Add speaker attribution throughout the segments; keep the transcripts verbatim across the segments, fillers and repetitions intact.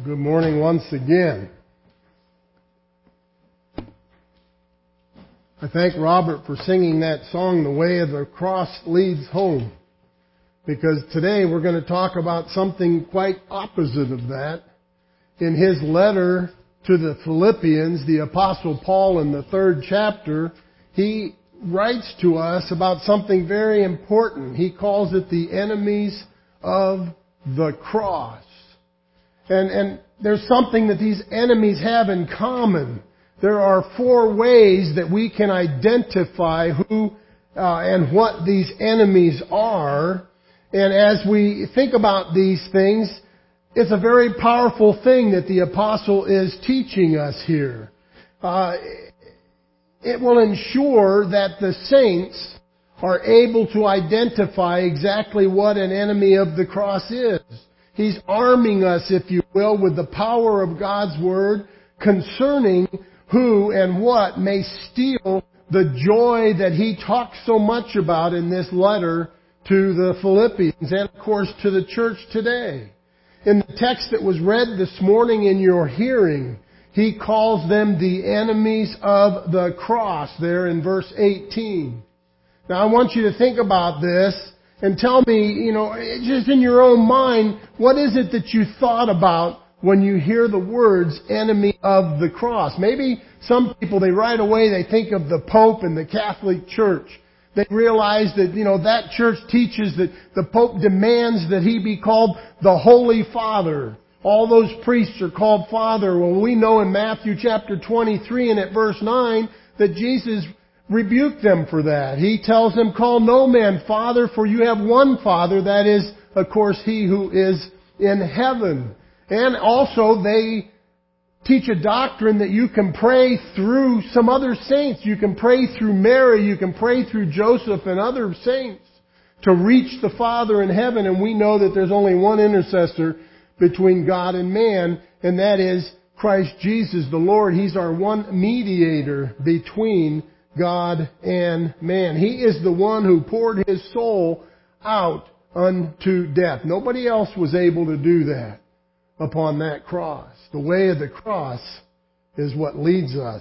Speaker 1: Good morning once again. I thank Robert for singing that song, The Way of the Cross Leads Home, because today we're going to talk about something quite opposite of that. In his letter to the Philippians, the Apostle Paul in the third chapter, he writes to us about something very important. He calls it the enemies of the cross. And, and there's something that these enemies have in common. There are four ways that we can identify who uh, and what these enemies are. And as we think about these things, it's a very powerful thing that the apostle is teaching us here. Uh, it will ensure that the saints are able to identify exactly what an enemy of the cross is. He's arming us, if you will, with the power of God's Word concerning who and what may steal the joy that he talks so much about in this letter to the Philippians and, of course, to the church today. In the text that was read this morning in your hearing, he calls them the enemies of the cross there in verse eighteen. Now, I want you to think about this and tell me, you know, just in your own mind, what is it that you thought about when you hear the words enemy of the cross? Maybe some people, they right away, they think of the Pope and the Catholic Church. They realize that, you know, that church teaches that the Pope demands that he be called the Holy Father. All those priests are called Father. Well, we know in Matthew chapter twenty-three and at verse nine that Jesus rebuked them for that. He tells them, call no man Father, for you have one Father, that is, of course, He who is in heaven. And also they teach a doctrine that you can pray through some other saints. You can pray through Mary, you can pray through Joseph and other saints to reach the Father in heaven. And we know that there's only one intercessor between God and man, and that is Christ Jesus the Lord. He's our one mediator between God and man. He is the one who poured His soul out unto death. Nobody else was able to do that upon that cross. The way of the cross is what leads us.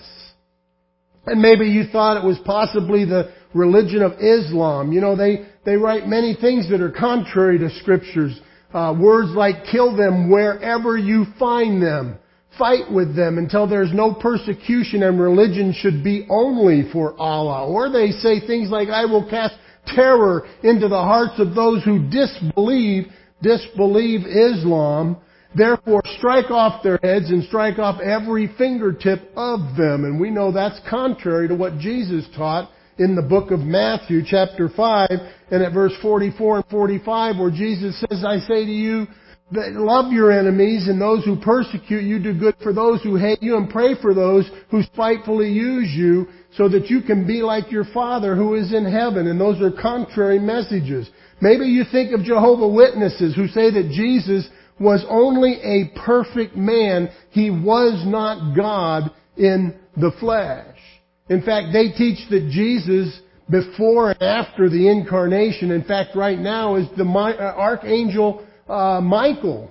Speaker 1: And maybe you thought it was possibly the religion of Islam. You know, they, they write many things that are contrary to Scriptures. Uh, words like kill them wherever you find them. Fight with them until there's no persecution, and religion should be only for Allah. Or they say things like, I will cast terror into the hearts of those who disbelieve, disbelieve Islam. Therefore, strike off their heads and strike off every fingertip of them. And we know that's contrary to what Jesus taught in the book of Matthew chapter five and at verse forty-four and forty-five, where Jesus says, I say to you, that love your enemies, and those who persecute you do good for those who hate you, and pray for those who spitefully use you, so that you can be like your Father who is in heaven. And those are contrary messages. Maybe you think of Jehovah's Witnesses who say that Jesus was only a perfect man. He was not God in the flesh. In fact, they teach that Jesus, before and after the incarnation, in fact, right now, is the archangel Uh, Michael.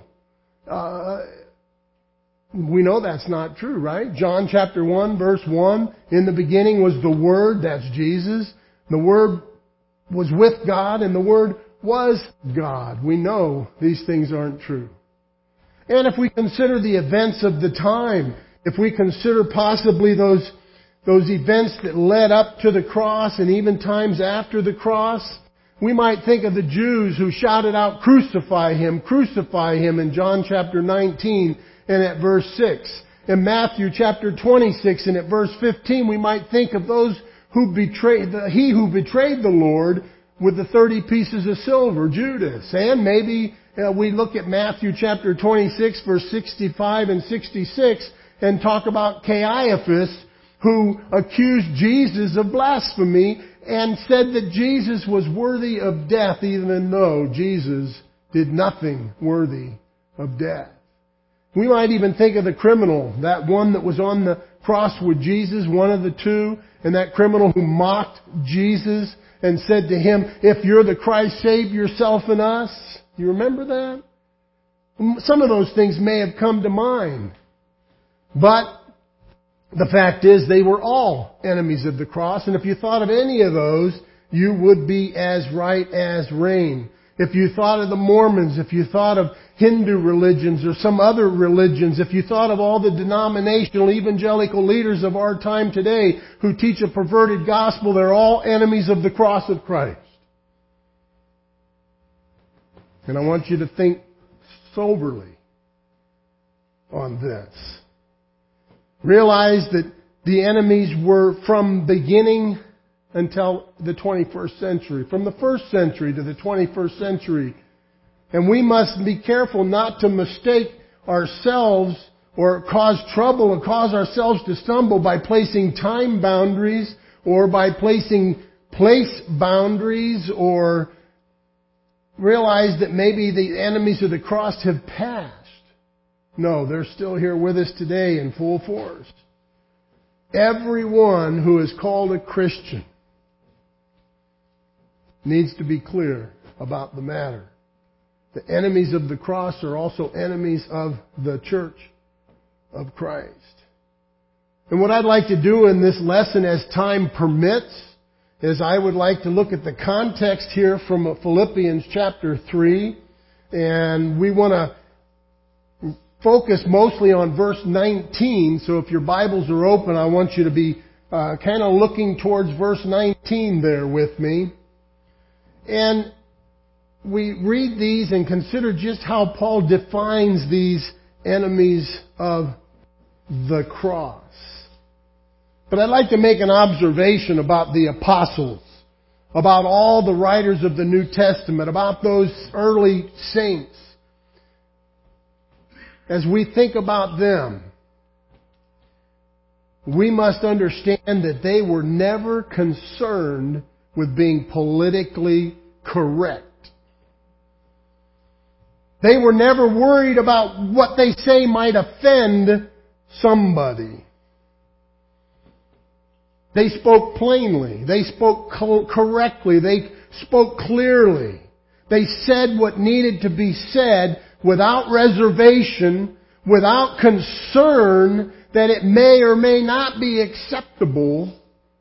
Speaker 1: Uh, we know that's not true, right? John chapter one, verse one, in the beginning was the Word, that's Jesus. The Word was with God, and the Word was God. We know these things aren't true. And if we consider the events of the time, if we consider possibly those, those events that led up to the cross and even times after the cross, we might think of the Jews who shouted out, crucify Him, crucify Him, in John chapter nineteen and at verse six. In Matthew chapter twenty-six and at verse fifteen, we might think of those who betrayed, the, he who betrayed the Lord with the thirty pieces of silver, Judas. And maybe uh, we look at Matthew chapter twenty-six, verse sixty-five and sixty-six, and talk about Caiaphas, who accused Jesus of blasphemy and said that Jesus was worthy of death, even though Jesus did nothing worthy of death. We might even think of the criminal, that one that was on the cross with Jesus, one of the two, and that criminal who mocked Jesus and said to Him, if you're the Christ, save yourself and us. You remember that? Some of those things may have come to mind. But the fact is they were all enemies of the cross. And if you thought of any of those, you would be as right as rain. If you thought of the Mormons, if you thought of Hindu religions or some other religions, if you thought of all the denominational evangelical leaders of our time today who teach a perverted gospel, they're all enemies of the cross of Christ. And I want you to think soberly on this. Realize that the enemies were from beginning until the twenty-first century. From the first century to the twenty-first century. And we must be careful not to mistake ourselves or cause trouble or cause ourselves to stumble by placing time boundaries or by placing place boundaries or realize that maybe the enemies of the cross have passed. No, they're still here with us today in full force. Everyone who is called a Christian needs to be clear about the matter. The enemies of the cross are also enemies of the church of Christ. And what I'd like to do in this lesson as time permits is I would like to look at the context here from Philippians chapter three. And we want to focus mostly on verse nineteen. So if your Bibles are open, I want you to be uh, kind of looking towards verse nineteen there with me. And we read these and consider just how Paul defines these enemies of the cross. But I'd like to make an observation about the apostles, about all the writers of the New Testament, about those early saints. As we think about them, we must understand that they were never concerned with being politically correct. They were never worried about what they say might offend somebody. They spoke plainly. They spoke co- correctly. They spoke clearly. They said what needed to be said without reservation, without concern that it may or may not be acceptable.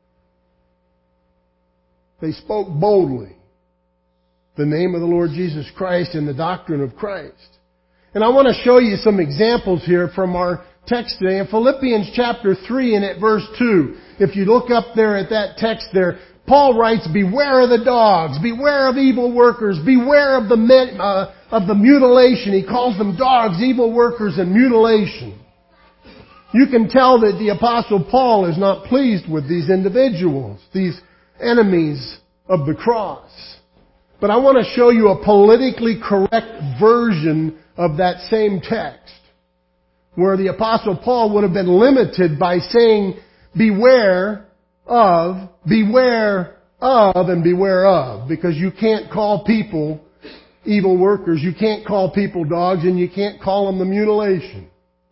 Speaker 1: They spoke boldly the name of the Lord Jesus Christ and the doctrine of Christ. And I want to show you some examples here from our text today in Philippians chapter three and at verse two. If you look up there at that text there, Paul writes, "Beware of the dogs, beware of evil workers, beware of the men, uh, of the mutilation." He calls them dogs, evil workers, and mutilation. You can tell that the Apostle Paul is not pleased with these individuals, these enemies of the cross. But I want to show you a politically correct version of that same text, where the Apostle Paul would have been limited by saying, beware of, beware of, and beware of. Because you can't call people evil workers, you can't call people dogs, and you can't call them the mutilation.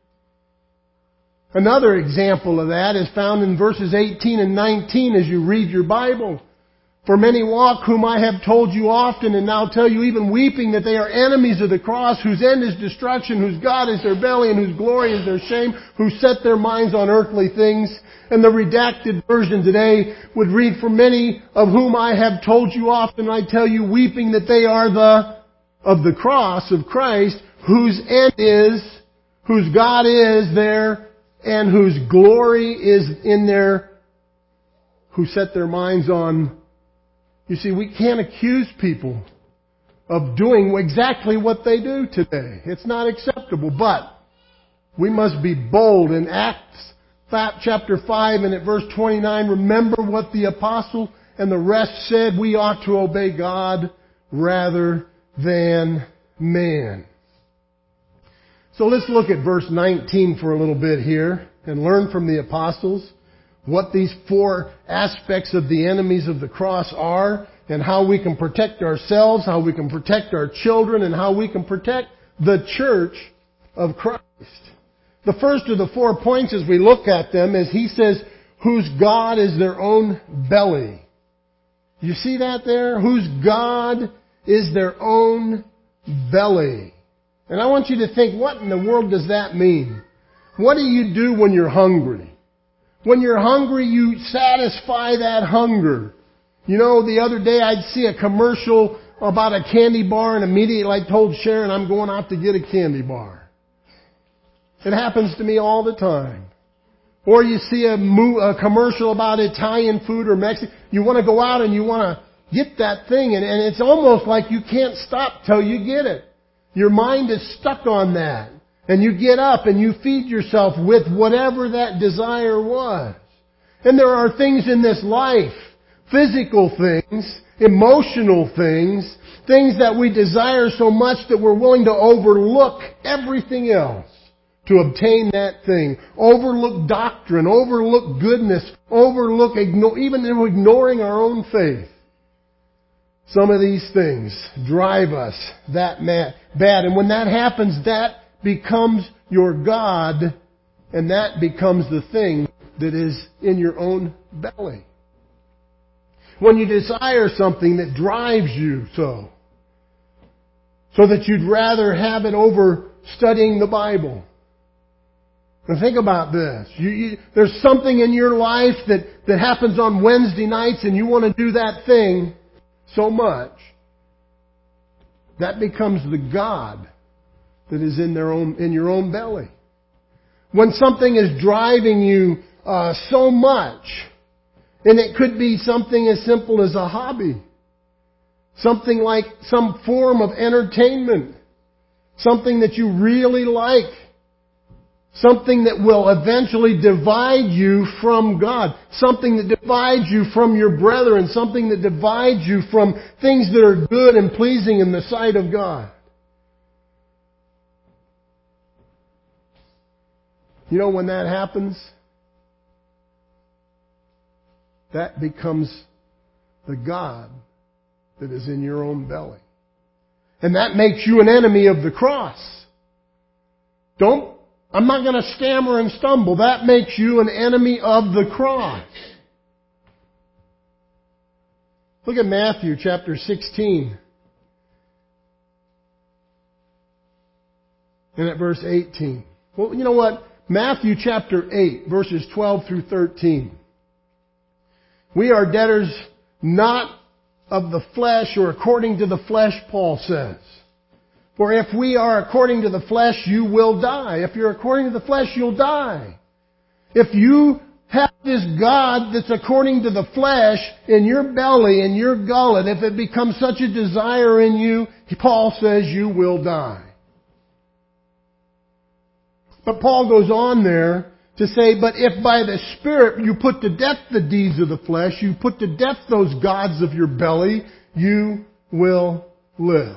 Speaker 1: Another example of that is found in verses eighteen and nineteen as you read your Bible. "For many walk, whom I have told you often, and now tell you even weeping, that they are enemies of the cross, whose end is destruction, whose God is their belly, and whose glory is their shame, who set their minds on earthly things." And the redacted version today would read, "For many of whom I have told you often, I tell you weeping, that they are the of the cross of Christ, whose end is, whose God is their, and whose glory is in their, who set their minds on." You see, we can't accuse people of doing exactly what they do today. It's not acceptable. But we must be bold. In Acts chapter five and at verse twenty-nine, remember what the apostle and the rest said. We ought to obey God rather than man. So let's look at verse nineteen for a little bit here and learn from the apostles what these four aspects of the enemies of the cross are, and how we can protect ourselves, how we can protect our children, and how we can protect the church of Christ. The first of the four points as we look at them is he says, whose God is their own belly. You see that there? Whose God is their own belly. And I want you to think, what in the world does that mean? What do you do when you're hungry? When you're hungry, you satisfy that hunger. You know, the other day I'd see a commercial about a candy bar, and immediately I told Sharon I'm going out to get a candy bar. It happens to me all the time. Or you see a, mo- a commercial about Italian food or Mexican. You want to go out and you want to get that thing, and, and it's almost like you can't stop till you get it. Your mind is stuck on that. And you get up and you feed yourself with whatever that desire was. And there are things in this life, physical things, emotional things, things that we desire so much that we're willing to overlook everything else to obtain that thing. Overlook doctrine, overlook goodness, overlook, ignore, even ignoring our own faith. Some of these things drive us that mad, bad. And when that happens, that becomes your God, and that becomes the thing that is in your own belly. When you desire something that drives you so, so that you'd rather have it over studying the Bible. Now think about this. You, you, there's something in your life that, that happens on Wednesday nights and you want to do that thing so much. That becomes the God that is in their own, in your own belly. When something is driving you uh, so much, and it could be something as simple as a hobby, something like some form of entertainment, something that you really like, something that will eventually divide you from God, something that divides you from your brethren, something that divides you from things that are good and pleasing in the sight of God. You know, when that happens, that becomes the God that is in your own belly. And that makes you an enemy of the cross. Don't, I'm not going to stammer and stumble. That makes you an enemy of the cross. Look at Matthew chapter sixteen. And at verse eighteen. Well, you know what? Matthew chapter eight, verses twelve through thirteen. We are debtors not of the flesh or according to the flesh, Paul says. For if we are according to the flesh, you will die. If you're according to the flesh, you'll die. If you have this God that's according to the flesh in your belly, in your gullet, if it becomes such a desire in you, Paul says you will die. But Paul goes on there to say, but if by the Spirit you put to death the deeds of the flesh, you put to death those gods of your belly, you will live.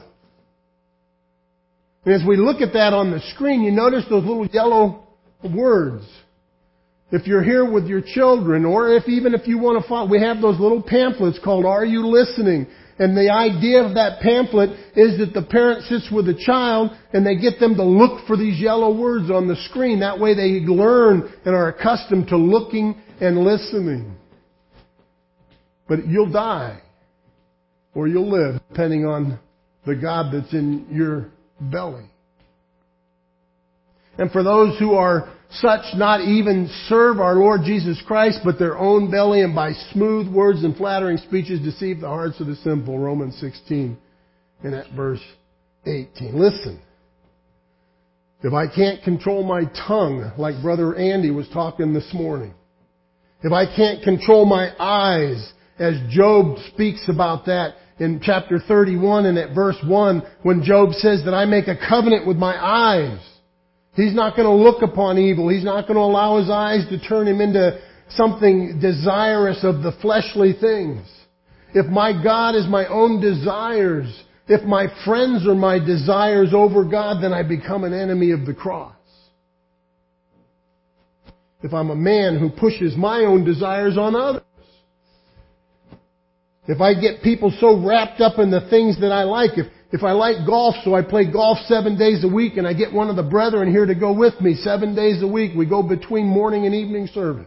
Speaker 1: And as we look at that on the screen, you notice those little yellow words. If you're here with your children, or if even if you want to follow, we have those little pamphlets called Are You Listening? And the idea of that pamphlet is that the parent sits with the child and they get them to look for these yellow words on the screen. That way they learn and are accustomed to looking and listening. But you'll die or you'll live depending on the God that's in your belly. And for those who are such not even serve our Lord Jesus Christ, but their own belly, and by smooth words and flattering speeches deceive the hearts of the simple. Romans sixteen and at verse eighteen. Listen. If I can't control my tongue, like Brother Andy was talking this morning, if I can't control my eyes, as Job speaks about that in chapter thirty-one and at verse one, when Job says that I make a covenant with my eyes. He's not going to look upon evil. He's not going to allow his eyes to turn him into something desirous of the fleshly things. If my God is my own desires, if my friends are my desires over God, then I become an enemy of the cross. If I'm a man who pushes my own desires on others. If I get people so wrapped up in the things that I like, if If I like golf, so I play golf seven days a week, and I get one of the brethren here to go with me seven days a week, we go between morning and evening service,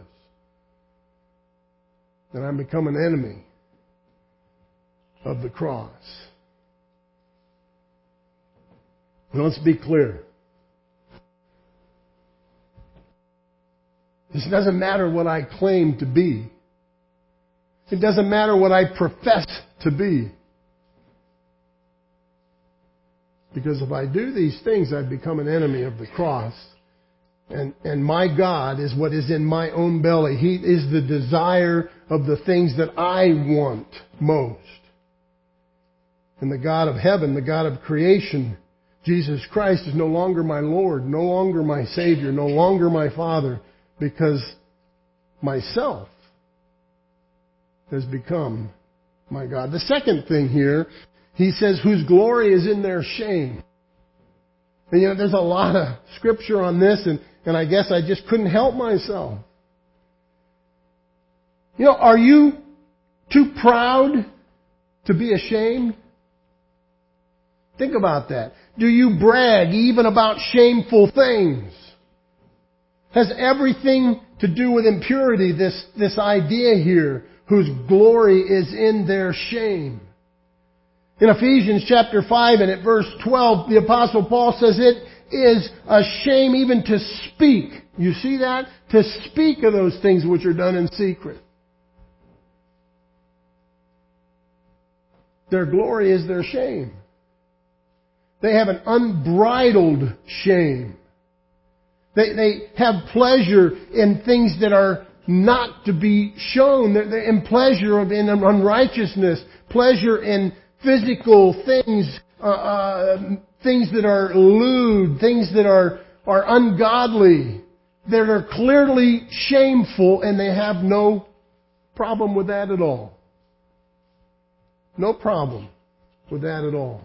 Speaker 1: then I become an enemy of the cross. Let's be clear. It doesn't matter what I claim to be. It doesn't matter what I profess to be. Because if I do these things, I've become an enemy of the cross. And, and my God is what is in my own belly. He is the desire of the things that I want most. And the God of heaven, the God of creation, Jesus Christ, is no longer my Lord, no longer my Savior, no longer my Father, because myself has become my God. The second thing here, he says, whose glory is in their shame. And you know, there's a lot of scripture on this, and, and I guess I just couldn't help myself. You know, are you too proud to be ashamed? Think about that. Do you brag even about shameful things? Has everything to do with impurity, this, this idea here, whose glory is in their shame. In Ephesians chapter five and at verse twelve, the Apostle Paul says it is a shame even to speak. You see that? To speak of those things which are done in secret. Their glory is their shame. They have an unbridled shame. They, they have pleasure in things that are not to be shown. They're in pleasure of in unrighteousness, pleasure in physical things, uh, uh, things that are lewd, things that are, are ungodly, that are clearly shameful, and they have no problem with that at all. No problem with that at all.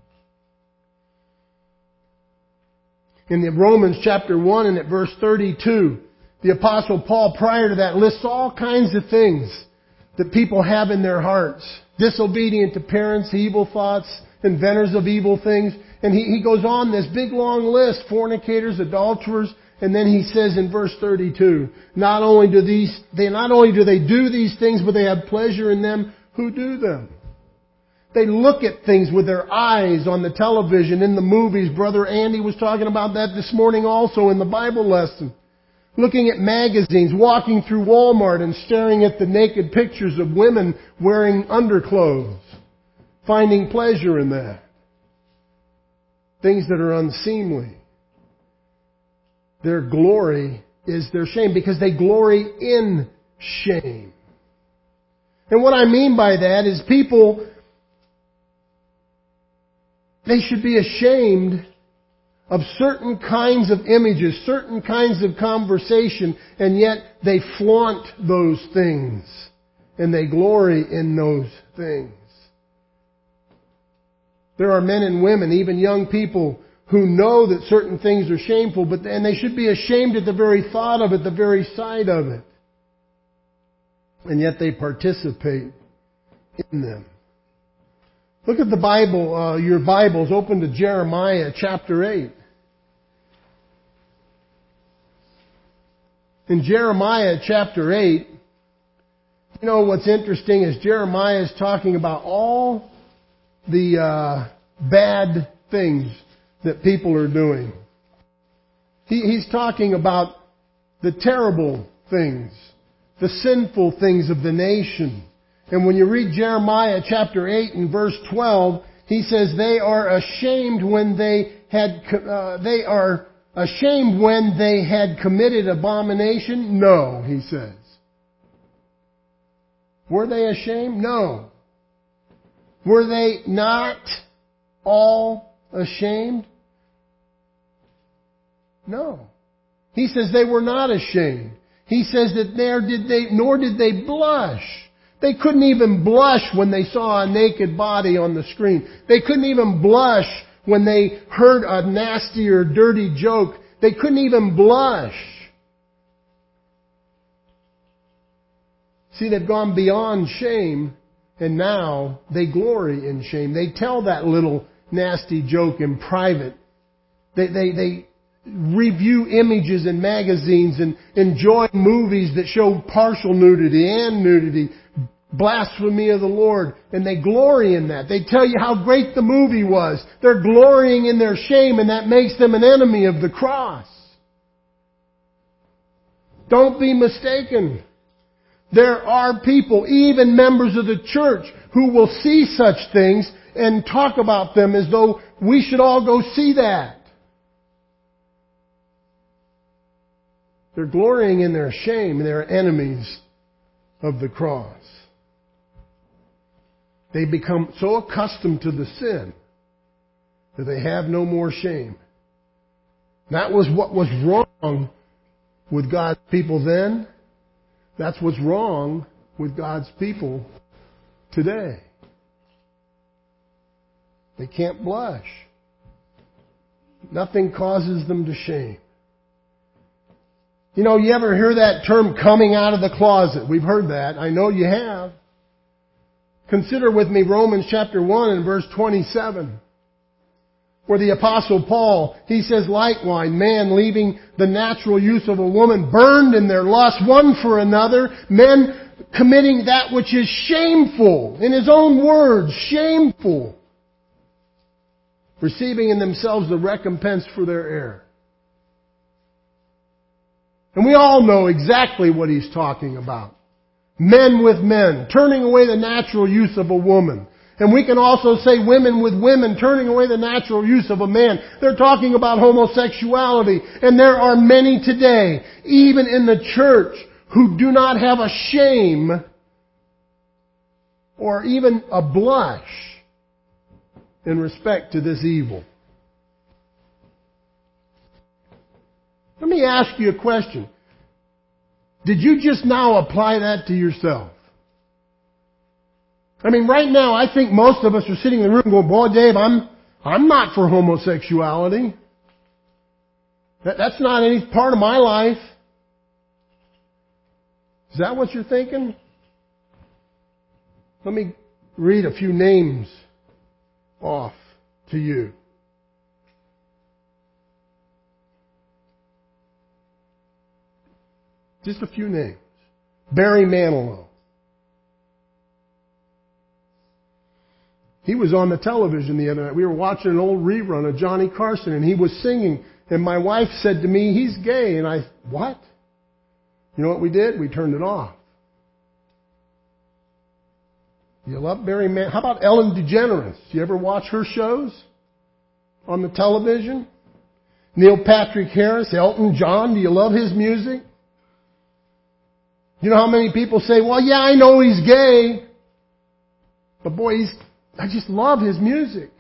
Speaker 1: In the Romans chapter one and at verse thirty-two, the Apostle Paul, prior to that, lists all kinds of things that people have in their hearts. Disobedient to parents, evil thoughts, inventors of evil things. And he, he goes on this big long list, fornicators, adulterers, and then he says in verse thirty-two, not only do these, they not only do they do these things, but they have pleasure in them who do them. They look at things with their eyes on the television, in the movies. Brother Andy was talking about that this morning also in the Bible lesson. Looking at magazines, walking through Walmart and staring at the naked pictures of women wearing underclothes. Finding pleasure in that. Things that are unseemly. Their glory is their shame because they glory in shame. And what I mean by that is people, they should be ashamed of certain kinds of images, certain kinds of conversation, and yet they flaunt those things and they glory in those things. There are men and women, even young people, who know that certain things are shameful, but and they should be ashamed at the very thought of it, the very sight of it. And yet they participate in them. Look at the Bible, uh, your Bibles, open to Jeremiah chapter eight. In Jeremiah chapter eight, you know what's interesting is Jeremiah is talking about all the uh, bad things that people are doing. He, he's talking about the terrible things, the sinful things of the nation. And when you read Jeremiah chapter eight and verse twelve, he says they are ashamed when they had, uh, they are ashamed when they had committed abomination? No, he says. Were they ashamed? No. Were they not all ashamed? No. He says they were not ashamed. He says that there did they, nor did they blush. They couldn't even blush when they saw a naked body on the screen. They couldn't even blush when they heard a nasty or dirty joke. They couldn't even blush. See, they've gone beyond shame, and now they glory in shame. They tell that little nasty joke in private. They, they, they review images in magazines and enjoy movies that show partial nudity and nudity, blasphemy of the Lord, and they glory in that. They tell you how great the movie was. They're glorying in their shame, and that makes them an enemy of the cross. Don't be mistaken. There are people, even members of the church, who will see such things and talk about them as though we should all go see that. They're glorying in their shame, and they're enemies of the cross. They become so accustomed to the sin that they have no more shame. That was what was wrong with God's people then. That's what's wrong with God's people today. They can't blush. Nothing causes them to shame. You know, you ever hear that term, coming out of the closet? We've heard that. I know you have. Consider with me Romans chapter one and verse twenty-seven. Where the Apostle Paul, he says, likewise, man leaving the natural use of a woman, burned in their lust one for another, men committing that which is shameful, in his own words, shameful, receiving in themselves the recompense for their error. And we all know exactly what he's talking about. Men with men, turning away the natural use of a woman. And we can also say women with women, turning away the natural use of a man. They're talking about homosexuality. And there are many today, even in the church, who do not have a shame or even a blush in respect to this evil. Let me ask you a question. Did you just now apply that to yourself? I mean, right now, I think most of us are sitting in the room going, boy, Dave, I'm, I'm not for homosexuality. That, that's not any part of my life. Is that what you're thinking? Let me read a few names off to you. Just a few names. Barry Manilow. He was on the television the other night. We were watching an old rerun of Johnny Carson, and he was singing. And my wife said to me, he's gay. And I, what? You know what we did? We turned it off. You love Barry Man? How about Ellen DeGeneres? You ever watch her shows on the television? Neil Patrick Harris, Elton John. Do you love his music? You know how many people say, well, yeah, I know he's gay. But boy, he's, I just love his music.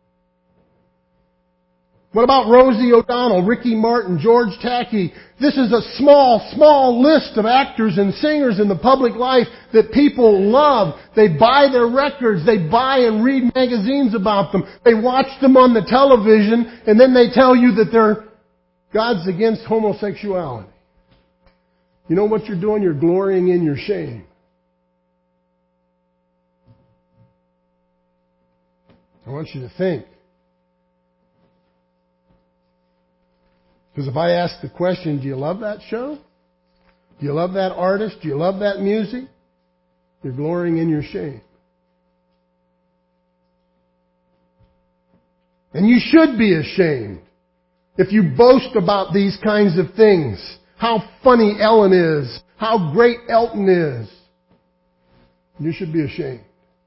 Speaker 1: What about Rosie O'Donnell, Ricky Martin, George Takei? This is a small, small list of actors and singers in the public life that people love. They buy their records. They buy and read magazines about them. They watch them on the television, and then they tell you that they're God's against homosexuality. You know what you're doing? You're glorying in your shame. I want you to think. Because if I ask the question, do you love that show? Do you love that artist? Do you love that music? You're glorying in your shame. And you should be ashamed if you boast about these kinds of things. How funny Ellen is. How great Elton is. You should be ashamed.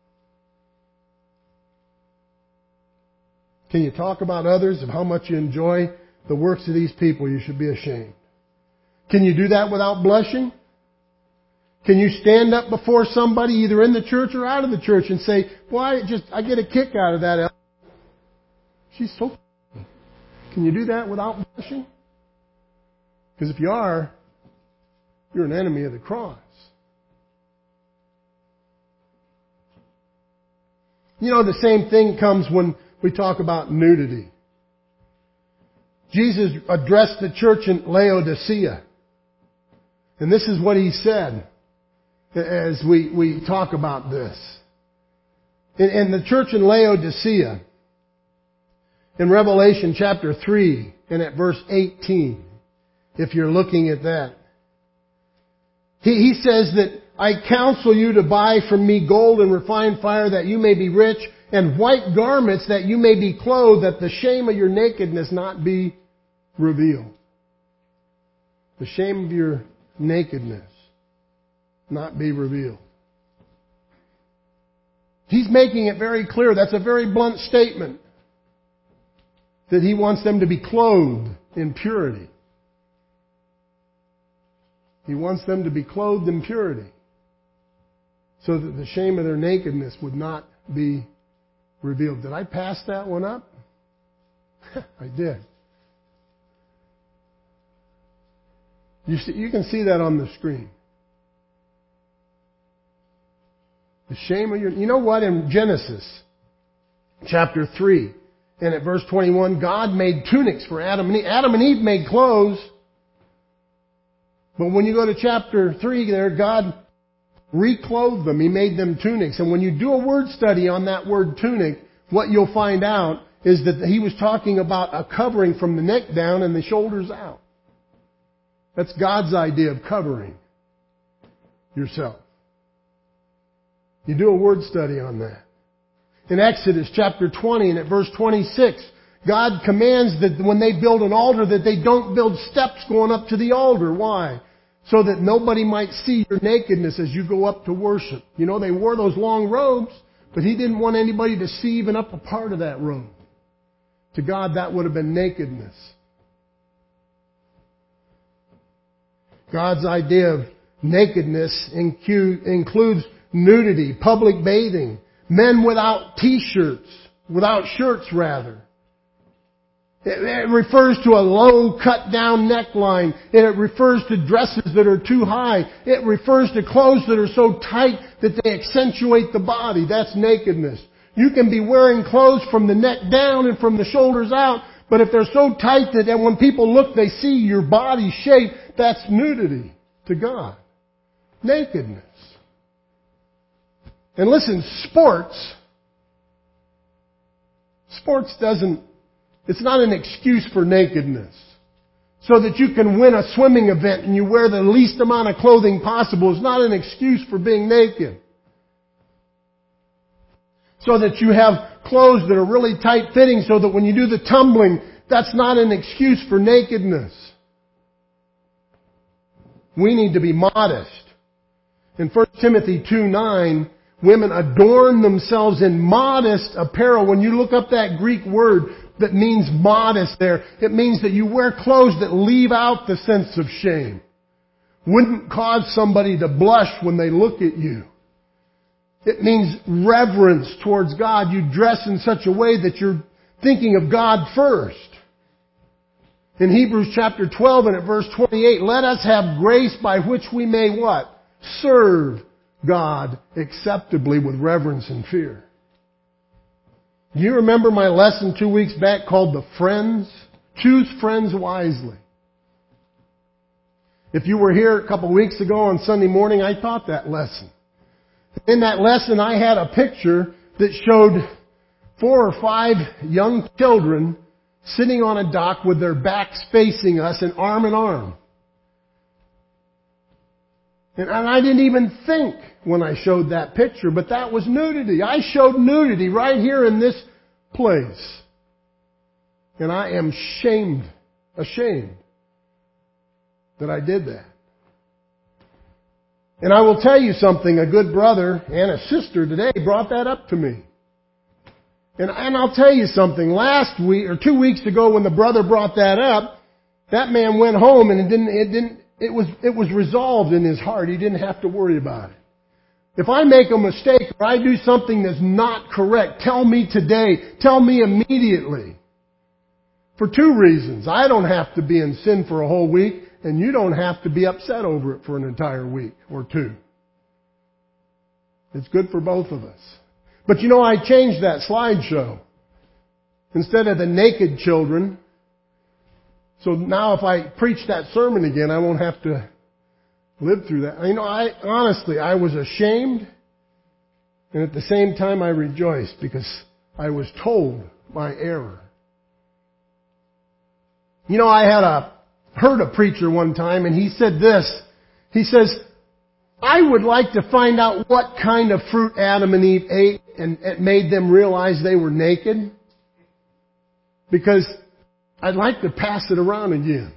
Speaker 1: Can you talk about others of how much you enjoy the works of these people? You should be ashamed. Can you do that without blushing? Can you stand up before somebody either in the church or out of the church and say, boy, I just, I get a kick out of that Ellen. She's so funny. Can you do that without blushing? Because if you are, you're an enemy of the cross. You know, the same thing comes when we talk about nudity. Jesus addressed the church in Laodicea. And this is what he said as we, we talk about this. In, in the church in Laodicea, in Revelation chapter three and at verse eighteen, if you're looking at that. He, he says that I counsel you to buy from me gold and refined fire that you may be rich, and white garments that you may be clothed, that the shame of your nakedness not be revealed. The shame of your nakedness not be revealed. He's making it very clear. That's a very blunt statement. That He wants them to be clothed in purity. He wants them to be clothed in purity. So that the shame of their nakedness would not be revealed. Did I pass that one up? I did. You see, you can see that on the screen. The shame of your... You know what? In Genesis chapter three and at verse twenty-one, God made tunics for Adam and Eve. Adam and Eve made clothes. But when you go to chapter three there, God reclothed them. He made them tunics. And when you do a word study on that word tunic, what you'll find out is that He was talking about a covering from the neck down and the shoulders out. That's God's idea of covering yourself. You do a word study on that. In Exodus chapter twenty and at verse twenty-six, God commands that when they build an altar that they don't build steps going up to the altar. Why? So that nobody might see your nakedness as you go up to worship. You know, they wore those long robes, but He didn't want anybody to see even up a part of that robe. To God, that would have been nakedness. God's idea of nakedness includes nudity, public bathing, men without t-shirts, without shirts rather. It refers to a low cut down neckline. It refers to dresses that are too high. It refers to clothes that are so tight that they accentuate the body. That's nakedness. You can be wearing clothes from the neck down and from the shoulders out, but if they're so tight that when people look they see your body shape, that's nudity to God. Nakedness. And listen, sports, sports doesn't, it's not an excuse for nakedness. So that you can win a swimming event and you wear the least amount of clothing possible is not an excuse for being naked. So that you have clothes that are really tight fitting so that when you do the tumbling, that's not an excuse for nakedness. We need to be modest. In First Timothy two nine, women adorn themselves in modest apparel. When you look up that Greek word that means modest there, it means that you wear clothes that leave out the sense of shame. Wouldn't cause somebody to blush when they look at you. It means reverence towards God. You dress in such a way that you're thinking of God first. In Hebrews chapter twelve and at verse twenty-eight, let us have grace by which we may what? Serve God acceptably with reverence and fear. Do you remember my lesson two weeks back called The Friends? Choose friends wisely. If you were here a couple of weeks ago on Sunday morning, I taught that lesson. In that lesson, I had a picture that showed four or five young children sitting on a dock with their backs facing us and arm in arm. And I didn't even think when I showed that picture, but that was nudity. I showed nudity right here in this place. And I am shamed, ashamed that I did that. And I will tell you something, a good brother and a sister today brought that up to me. And, and I'll tell you something, last week, or two weeks ago when the brother brought that up, that man went home and it didn't, it didn't, it was, it was resolved in his heart. He didn't have to worry about it. If I make a mistake or I do something that's not correct, tell me today, tell me immediately. For two reasons. I don't have to be in sin for a whole week, and you don't have to be upset over it for an entire week or two. It's good for both of us. But you know, I changed that slideshow. Instead of the naked children, so now if I preach that sermon again, I won't have to live through that. You know, I honestly, I was ashamed, and at the same time I rejoiced because I was told my error. You know, I had a heard a preacher one time, and he said this. He says, I would like to find out what kind of fruit Adam and Eve ate and it made them realize they were naked. Because I'd like to pass it around again.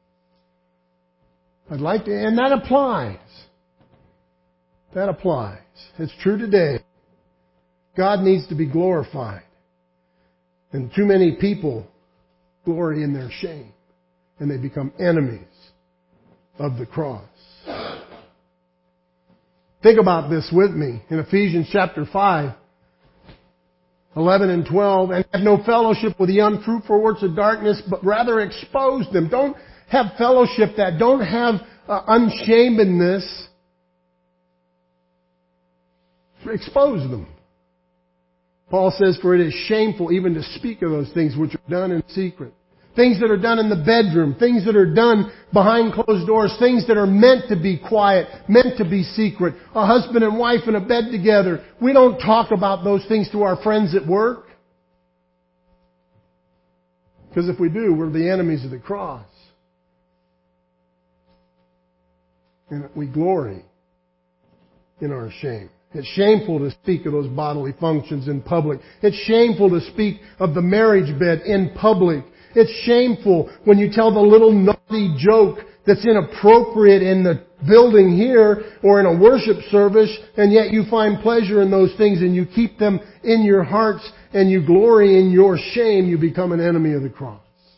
Speaker 1: I'd like to, and that applies. That applies. It's true today. God needs to be glorified. And too many people glory in their shame. And they become enemies of the cross. Think about this with me in Ephesians chapter five, eleven and twelve. And have no fellowship with the unfruitful works of darkness, but rather expose them. Don't have fellowship that. Don't have uh, unshamedness. Expose them. Paul says, for it is shameful even to speak of those things which are done in secret. Things that are done in the bedroom, things that are done behind closed doors, things that are meant to be quiet, meant to be secret. A husband and wife in a bed together. We don't talk about those things to our friends at work. Because if we do, we're the enemies of the cross. And we glory in our shame. It's shameful to speak of those bodily functions in public. It's shameful to speak of the marriage bed in public. It's shameful when you tell the little naughty joke that's inappropriate in the building here or in a worship service, and yet you find pleasure in those things and you keep them in your hearts and you glory in your shame. You become an enemy of the cross.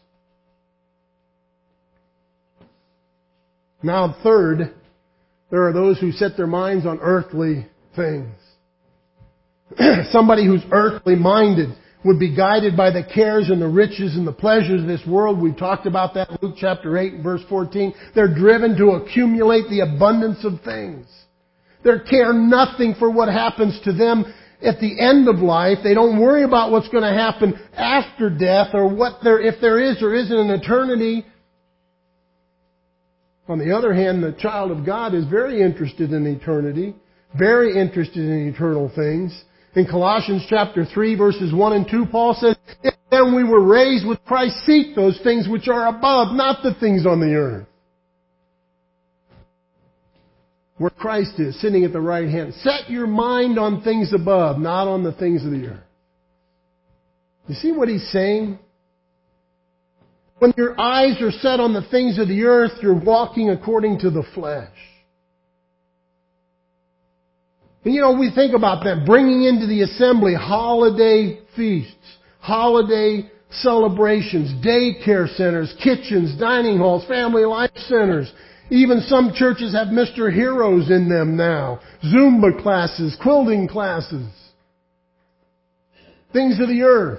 Speaker 1: Now, third, there are those who set their minds on earthly things. Somebody who's earthly minded would be guided by the cares and the riches and the pleasures of this world. We've talked about that in Luke chapter eight and verse fourteen. They're driven to accumulate the abundance of things. They care nothing for what happens to them at the end of life. They don't worry about what's going to happen after death or what there, if there is or isn't an eternity. On the other hand, the child of God is very interested in eternity, very interested in eternal things. In Colossians chapter three verses one and two, Paul says, if then we were raised with Christ, seek those things which are above, not the things on the earth. Where Christ is, sitting at the right hand. Set your mind on things above, not on the things of the earth. You see what he's saying? When your eyes are set on the things of the earth, you're walking according to the flesh. And you know, we think about that, bringing into the assembly holiday feasts, holiday celebrations, daycare centers, kitchens, dining halls, family life centers. Even some churches have Mister Heroes in them now. Zumba classes, quilting classes. Things of the earth.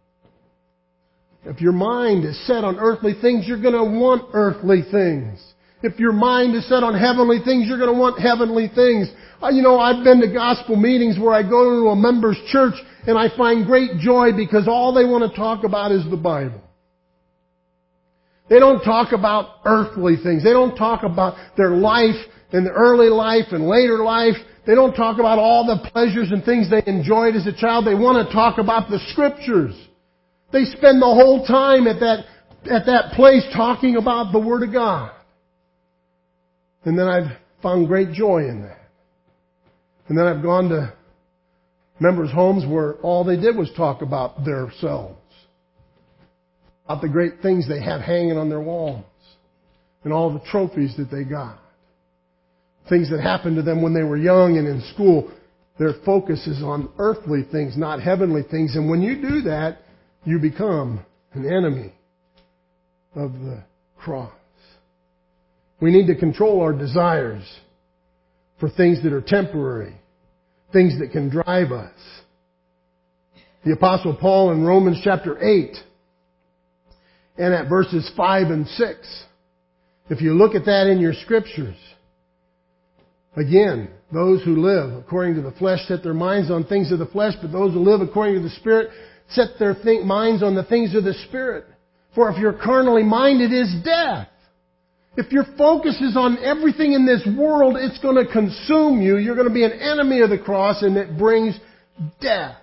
Speaker 1: If your mind is set on earthly things, you're going to want earthly things. If your mind is set on heavenly things, you're going to want heavenly things. You know, I've been to gospel meetings where I go to a member's church and I find great joy because all they want to talk about is the Bible. They don't talk about earthly things. They don't talk about their life and the early life and later life. They don't talk about all the pleasures and things they enjoyed as a child. They want to talk about the Scriptures. They spend the whole time at that, at that place talking about the Word of God. And then I've found great joy in that. And then I've gone to members' homes where all they did was talk about themselves. About the great things they have hanging on their walls. And all the trophies that they got. Things that happened to them when they were young and in school. Their focus is on earthly things, not heavenly things. And when you do that, you become an enemy of the cross. We need to control our desires for things that are temporary, things that can drive us. The Apostle Paul in Romans chapter eight and at verses five and six, if you look at that in your scriptures, again, those who live according to the flesh set their minds on things of the flesh, but those who live according to the Spirit set their think, minds on the things of the Spirit. For if you're carnally minded, it is death. If your focus is on everything in this world, it's going to consume you. You're going to be an enemy of the cross, and it brings death.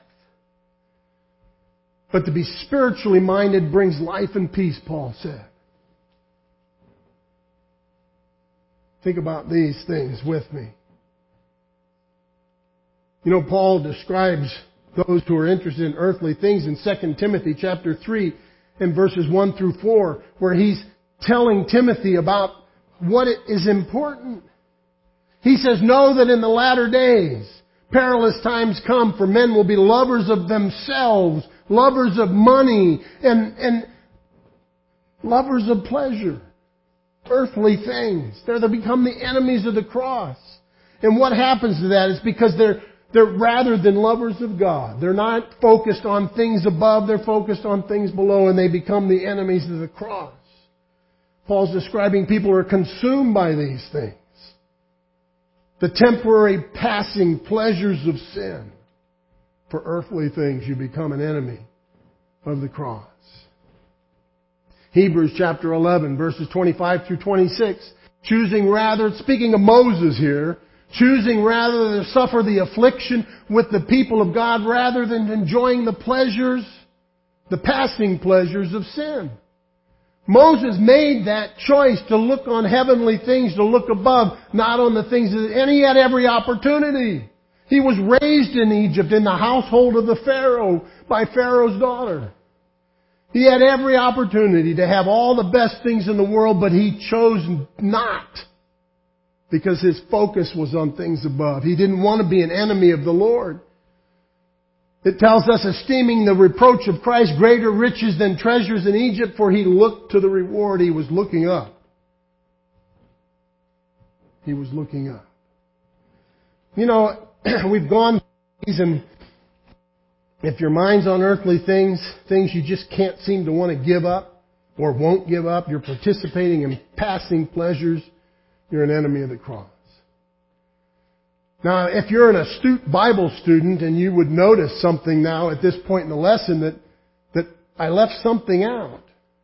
Speaker 1: But to be spiritually minded brings life and peace, Paul said. Think about these things with me. You know, Paul describes those who are interested in earthly things in Second Timothy chapter three and verses one through four, where he's telling Timothy about what is important. He says, know that in the latter days, perilous times come, for men will be lovers of themselves, lovers of money, and, and lovers of pleasure, earthly things. They're, they become the enemies of the cross. And what happens to that is because they're, they're rather than lovers of God. They're not focused on things above, they're focused on things below, and they become the enemies of the cross. Paul's describing people who are consumed by these things. The temporary passing pleasures of sin. For earthly things, you become an enemy of the cross. Hebrews chapter eleven, verses twenty-five through twenty-six. Choosing rather, speaking of Moses here, choosing rather to suffer the affliction with the people of God rather than enjoying the pleasures, the passing pleasures of sin. Moses made that choice to look on heavenly things, to look above, not on the things that, and he had every opportunity. He was raised in Egypt in the household of the Pharaoh by Pharaoh's daughter. He had every opportunity to have all the best things in the world, but he chose not because his focus was on things above. He didn't want to be an enemy of the Lord. It tells us, esteeming the reproach of Christ greater riches than treasures in Egypt, for he looked to the reward. He was looking up. He was looking up. You know, we've gone through these, and if your mind's on earthly things, things you just can't seem to want to give up or won't give up, you're participating in passing pleasures, you're an enemy of the cross. Now, if you're an astute Bible student and you would notice something now at this point in the lesson that, that I left something out.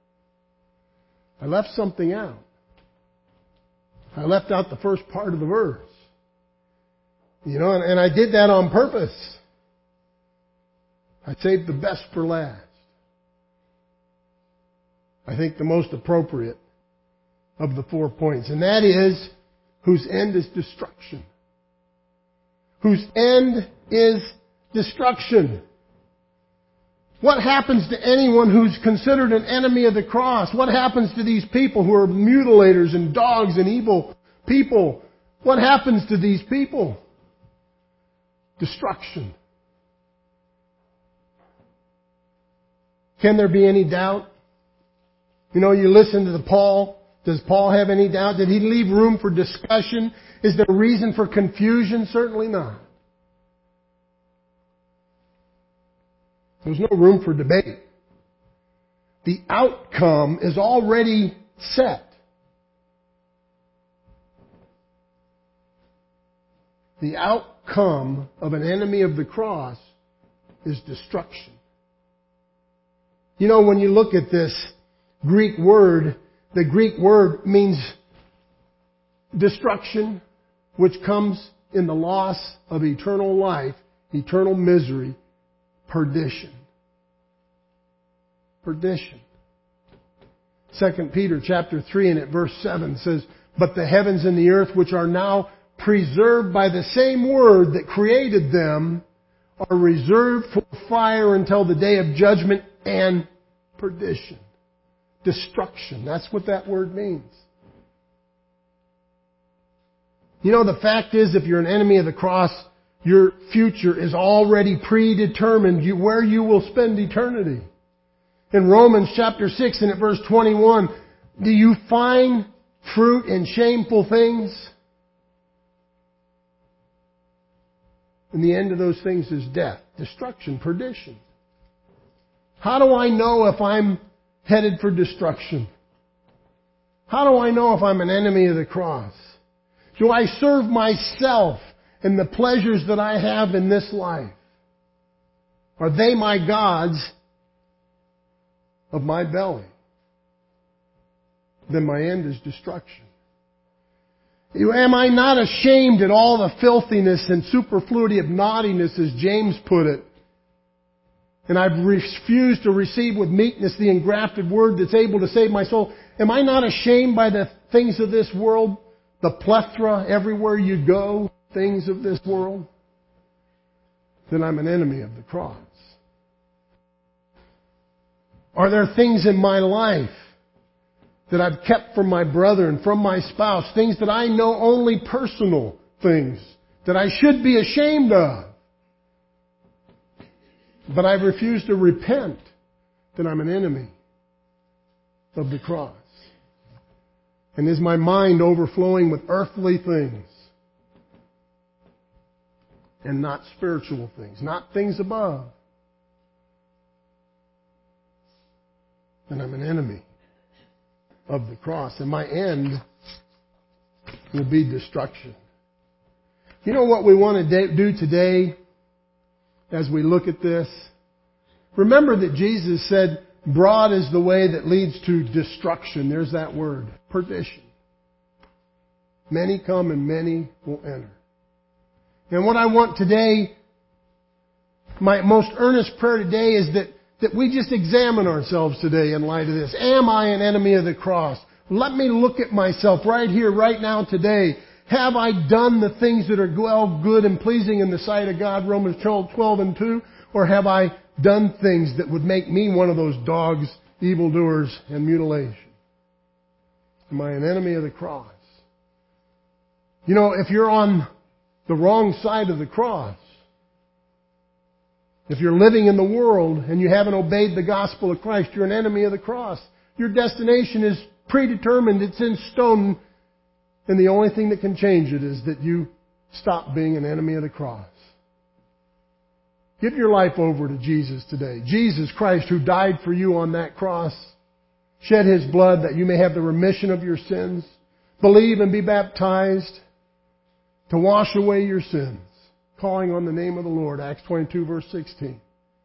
Speaker 1: I left something out. I left out the first part of the verse. You know, and, and I did that on purpose. I saved the best for last. I think the most appropriate of the four points. And that is, whose end is destruction. Whose end is destruction. What happens to anyone who's considered an enemy of the cross? What happens to these people who are mutilators and dogs and evil people? What happens to these people? Destruction. Can there be any doubt? You know, you listen to the Paul. Does Paul have any doubt? Did he leave room for discussion? Is there a reason for confusion? Certainly not. There's no room for debate. The outcome is already set. The outcome of an enemy of the cross is destruction. You know, when you look at this Greek word, the Greek word means destruction, which comes in the loss of eternal life, eternal misery, perdition. Perdition. Second Peter chapter three and at verse seven says, but the heavens and the earth, which are now preserved by the same word that created them, are reserved for fire until the day of judgment and perdition. Destruction. That's what that word means. You know, the fact is, if you're an enemy of the cross, your future is already predetermined, you, where you will spend eternity. In Romans chapter six and at verse twenty-one, do you find fruit in shameful things? And the end of those things is death, destruction, perdition. How do I know if I'm headed for destruction? How do I know if I'm an enemy of the cross? Do I serve myself and the pleasures that I have in this life? Are they my gods of my belly? Then my end is destruction. Am I not ashamed at all the filthiness and superfluity of naughtiness, as James put it? And I've refused to receive with meekness the engrafted word that's able to save my soul. Am I not ashamed by the things of this world? The plethora everywhere you go, things of this world? then I'm an enemy of the cross. Are there things in my life that I've kept from my brother and from my spouse, things that I know only personal things that I should be ashamed of, but I've refused to repent, then I'm an enemy of the cross? And is my mind overflowing with earthly things and not spiritual things, not things above? Then I'm an enemy of the cross, and my end will be destruction. You know what we want to do today as we look at this? Remember that Jesus said, broad is the way that leads to destruction. There's that word, perdition. Many come and many will enter. And what I want today, my most earnest prayer today is that That we just examine ourselves today in light of this. Am I an enemy of the cross? Let me look at myself right here, right now, today. Have I done the things that are well, good and pleasing in the sight of God, Romans twelve and two? Or have I done things that would make me one of those dogs, evildoers, and mutilation? Am I an enemy of the cross? You know, if you're on the wrong side of the cross, if you're living in the world and you haven't obeyed the gospel of Christ, you're an enemy of the cross. Your destination is predetermined. It's in stone. And the only thing that can change it is that you stop being an enemy of the cross. Give your life over to Jesus today. Jesus Christ, who died for you on that cross, shed His blood that you may have the remission of your sins. Believe and be baptized to wash away your sins, calling on the name of the Lord, Acts twenty-two, verse sixteen.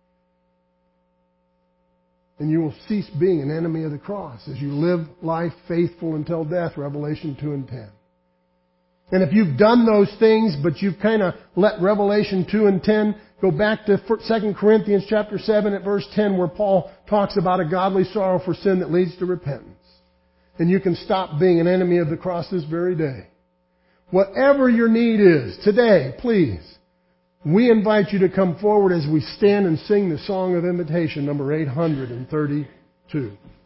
Speaker 1: And you will cease being an enemy of the cross as you live life faithful until death, Revelation two and ten. And if you've done those things, but you've kind of let Revelation two and ten go back to Second Corinthians chapter seven at verse ten, where Paul talks about a godly sorrow for sin that leads to repentance. And you can stop being an enemy of the cross this very day. Whatever your need is today, please, we invite you to come forward as we stand and sing the song of invitation, number eight hundred thirty-two.